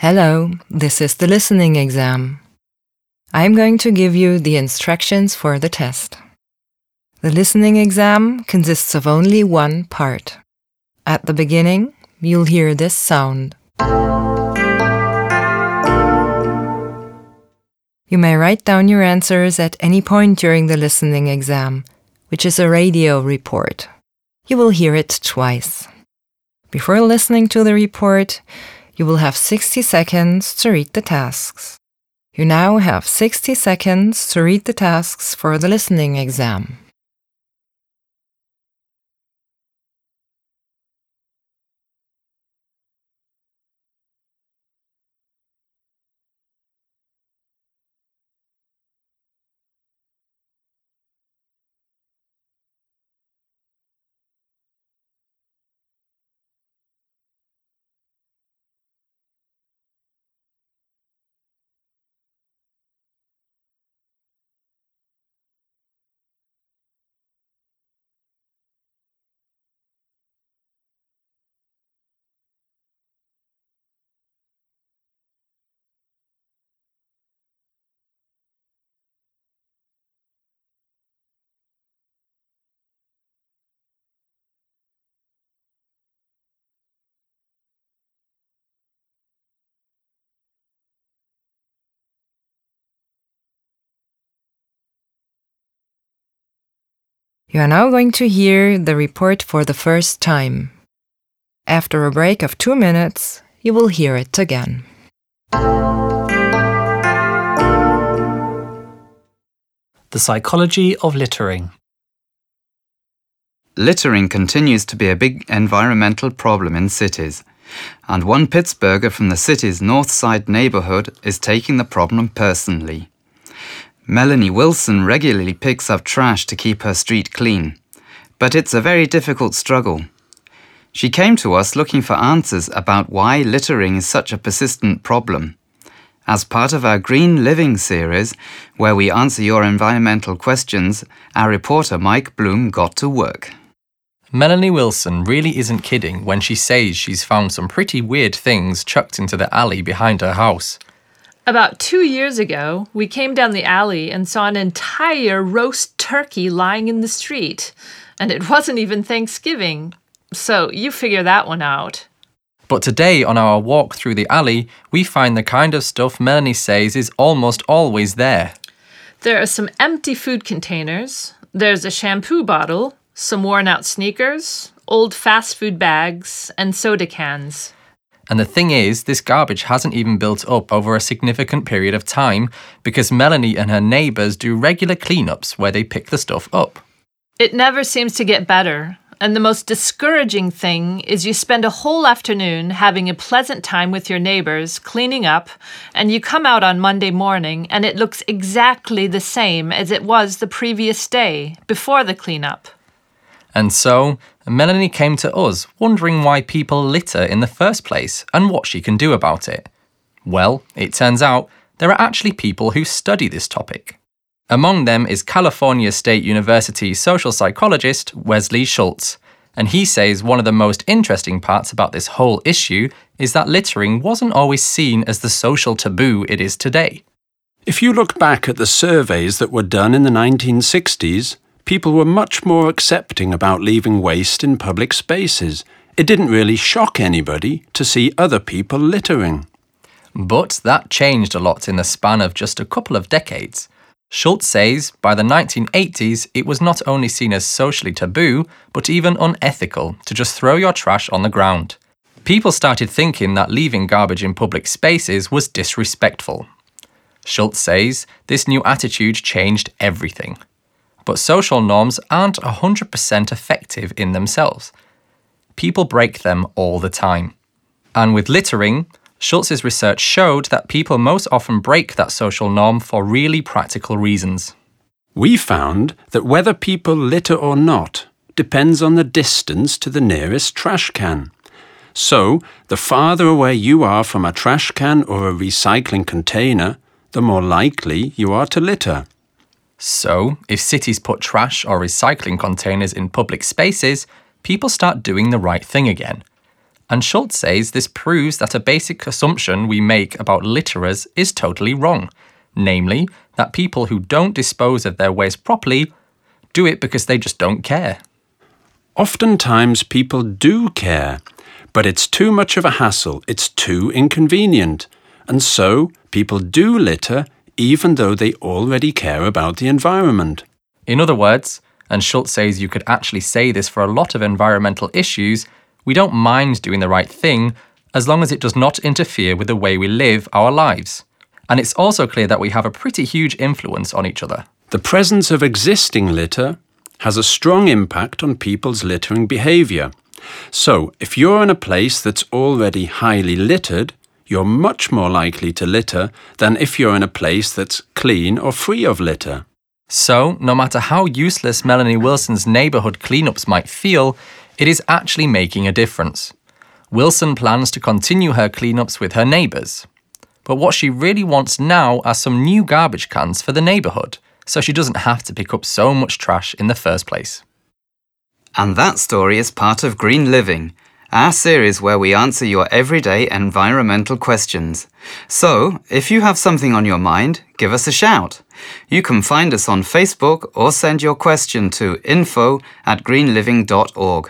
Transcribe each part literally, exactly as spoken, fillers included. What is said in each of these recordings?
Hello, this is the listening exam. I'm going to give you the instructions for the test. The listening exam consists of only one part. At the beginning, you'll hear this sound. You may write down your answers at any point during the listening exam, which is a radio report. You will hear it twice. Before listening to the report, you will have sixty seconds to read the tasks. You now have sixty seconds to read the tasks for the listening exam. You are now going to hear the report for the first time. After a break of two minutes, you will hear it again. The psychology of littering. Littering continues to be a big environmental problem in cities, and one Pittsburgher from the city's North Side neighborhood is taking the problem personally. Melanie Wilson regularly picks up trash to keep her street clean, but it's a very difficult struggle. She came to us looking for answers about why littering is such a persistent problem. As part of our Green Living series, where we answer your environmental questions, our reporter Mike Bloom got to work. Melanie Wilson really isn't kidding when she says she's found some pretty weird things chucked into the alley behind her house. About two years ago, we came down the alley and saw an entire roast turkey lying in the street. And it wasn't even Thanksgiving. So you figure that one out. But today, on our walk through the alley, we find the kind of stuff Melanie says is almost always there. There are some empty food containers. There's a shampoo bottle, some worn-out sneakers, old fast food bags, and soda cans. And the thing is, this garbage hasn't even built up over a significant period of time because Melanie and her neighbours do regular cleanups where they pick the stuff up. It never seems to get better. And the most discouraging thing is you spend a whole afternoon having a pleasant time with your neighbours, cleaning up, and you come out on Monday morning and it looks exactly the same as it was the previous day, before the cleanup. And so, Melanie came to us, wondering why people litter in the first place and what she can do about it. Well, it turns out there are actually people who study this topic. Among them is California State University social psychologist Wesley Schultz, and he says one of the most interesting parts about this whole issue is that littering wasn't always seen as the social taboo it is today. If you look back at the surveys that were done in the nineteen sixties, people were much more accepting about leaving waste in public spaces. It didn't really shock anybody to see other people littering. But that changed a lot in the span of just a couple of decades. Schultz says by the nineteen eighties it was not only seen as socially taboo, but even unethical to just throw your trash on the ground. People started thinking that leaving garbage in public spaces was disrespectful. Schultz says this new attitude changed everything. But social norms aren't one hundred percent effective in themselves. People break them all the time. And with littering, Schultz's research showed that people most often break that social norm for really practical reasons. We found that whether people litter or not depends on the distance to the nearest trash can. So, the farther away you are from a trash can or a recycling container, the more likely you are to litter. So, if cities put trash or recycling containers in public spaces, people start doing the right thing again. And Schultz says this proves that a basic assumption we make about litterers is totally wrong, namely that people who don't dispose of their waste properly do it because they just don't care. Oftentimes people do care, but it's too much of a hassle, it's too inconvenient, and so people do litter even though they already care about the environment. In other words, and Schultz says you could actually say this for a lot of environmental issues, we don't mind doing the right thing as long as it does not interfere with the way we live our lives. And it's also clear that we have a pretty huge influence on each other. The presence of existing litter has a strong impact on people's littering behaviour. So, if you're in a place that's already highly littered, you're much more likely to litter than if you're in a place that's clean or free of litter. So, no matter how useless Melanie Wilson's neighbourhood cleanups might feel, it is actually making a difference. Wilson plans to continue her cleanups with her neighbours. But what she really wants now are some new garbage cans for the neighbourhood, so she doesn't have to pick up so much trash in the first place. And that story is part of Green Living, our series where we answer your everyday environmental questions. So, if you have something on your mind, give us a shout. You can find us on Facebook or send your question to info at greenliving dot org.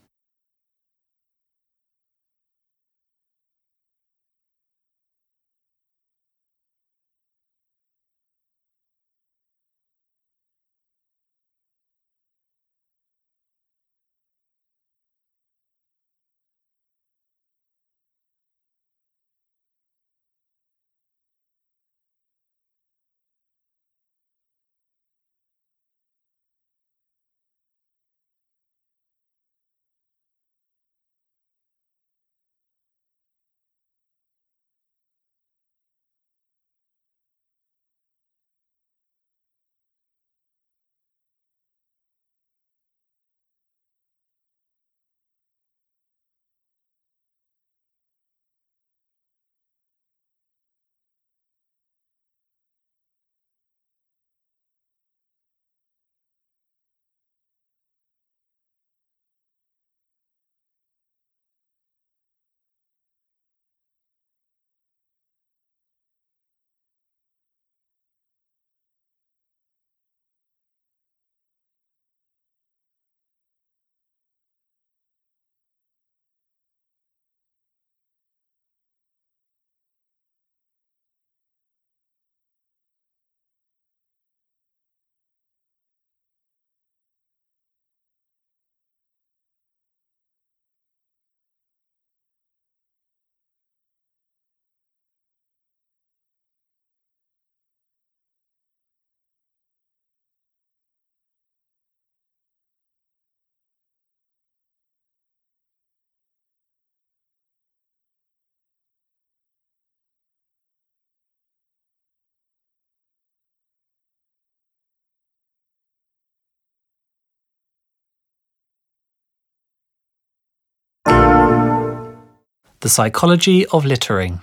The psychology of littering.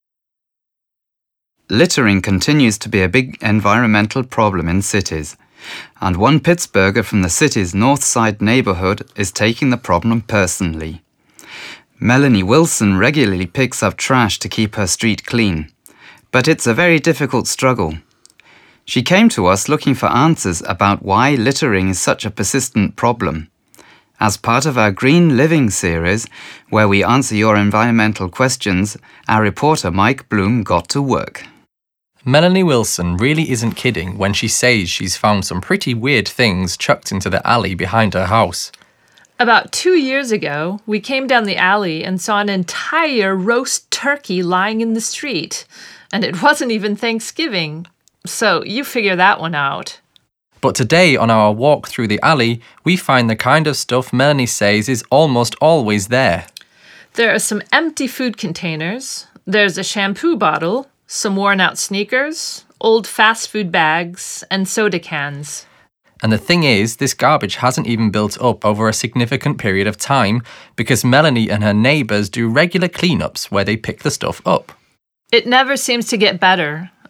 Littering continues to be a big environmental problem in cities, and one Pittsburgher from the city's North Side neighbourhood is taking the problem personally. Melanie Wilson regularly picks up trash to keep her street clean, but it's a very difficult struggle. She came to us looking for answers about why littering is such a persistent problem. As part of our Green Living series, where we answer your environmental questions, our reporter Mike Bloom got to work. Melanie Wilson really isn't kidding when she says she's found some pretty weird things chucked into the alley behind her house. About two years ago, we came down the alley and saw an entire roast turkey lying in the street. And it wasn't even Thanksgiving. So you figure that one out. But today, on our walk through the alley, we find the kind of stuff Melanie says is almost always there. There are some empty food containers, there's a shampoo bottle, some worn-out sneakers, old fast food bags, and soda cans. And the thing is, this garbage hasn't even built up over a significant period of time because Melanie and her neighbours do regular cleanups where they pick the stuff up. It never seems to get better.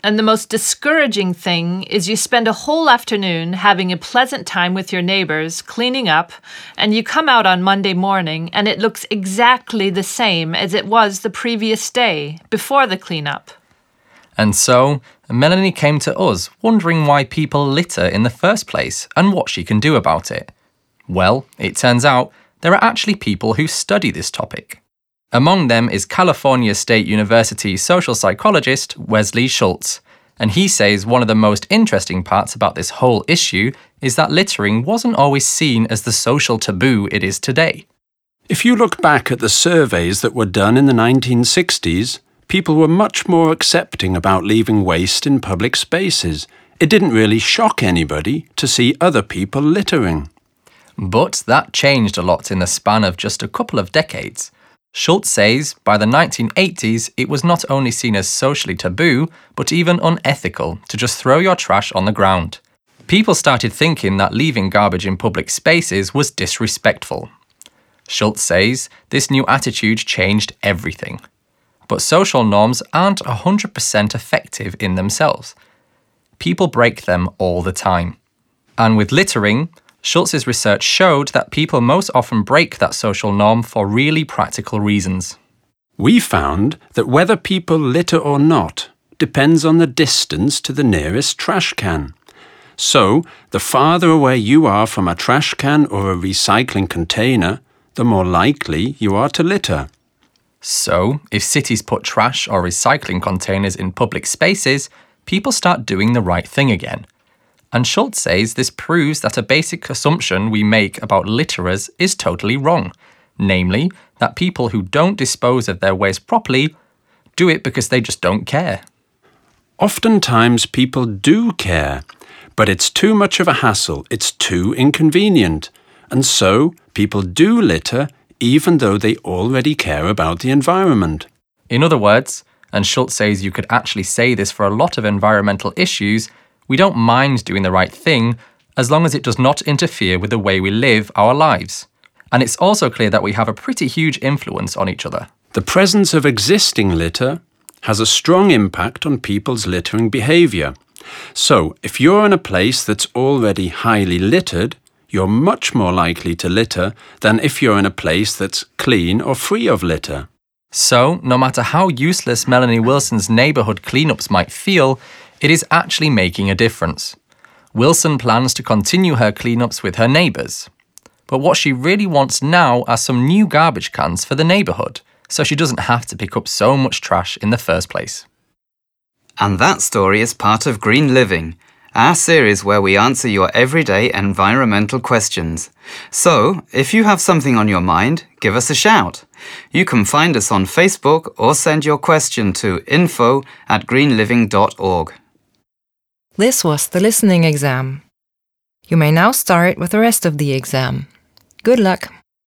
And the most discouraging thing is you spend a whole afternoon having a pleasant time with your neighbors, cleaning up, and you come out on Monday morning and it looks exactly the same as it was the previous day, before the cleanup. And so, Melanie came to us wondering why people litter in the first place and what she can do about it. Well, it turns out there are actually people who study this topic. Among them is California State University social psychologist Wesley Schultz, and he says one of the most interesting parts about this whole issue is that littering wasn't always seen as the social taboo it is today. If you look back at the surveys that were done in the nineteen sixties, people were much more accepting about leaving waste in public spaces. It didn't really shock anybody to see other people littering. But that changed a lot in the span of just a couple of decades. Schultz says by the nineteen eighties it was not only seen as socially taboo, but even unethical to just throw your trash on the ground. People started thinking that leaving garbage in public spaces was disrespectful. Schultz says this new attitude changed everything. But social norms aren't one hundred percent effective in themselves. People break them all the time. And with littering, Schultz's research showed that people most often break that social norm for really practical reasons. We found that whether people litter or not depends on the distance to the nearest trash can. So, the farther away you are from a trash can or a recycling container, the more likely you are to litter. So, if cities put trash or recycling containers in public spaces, people start doing the right thing again. And Schultz says this proves that a basic assumption we make about litterers is totally wrong, namely that people who don't dispose of their waste properly do it because they just don't care. Oftentimes people do care, but it's too much of a hassle, it's too inconvenient, and so people do litter even though they already care about the environment. In other words, and Schultz says you could actually say this for a lot of environmental issues, we don't mind doing the right thing as long as it does not interfere with the way we live our lives. And it's also clear that we have a pretty huge influence on each other. The presence of existing litter has a strong impact on people's littering behaviour. So, if you're in a place that's already highly littered, you're much more likely to litter than if you're in a place that's clean or free of litter. So, no matter how useless Melanie Wilson's neighbourhood cleanups might feel, it is actually making a difference. Wilson plans to continue her cleanups with her neighbours. But what she really wants now are some new garbage cans for the neighbourhood, so she doesn't have to pick up so much trash in the first place. And that story is part of Green Living, our series where we answer your everyday environmental questions. So, if you have something on your mind, give us a shout. You can find us on Facebook or send your question to info at greenliving dot org. This was the listening exam. You may now start with the rest of the exam. Good luck!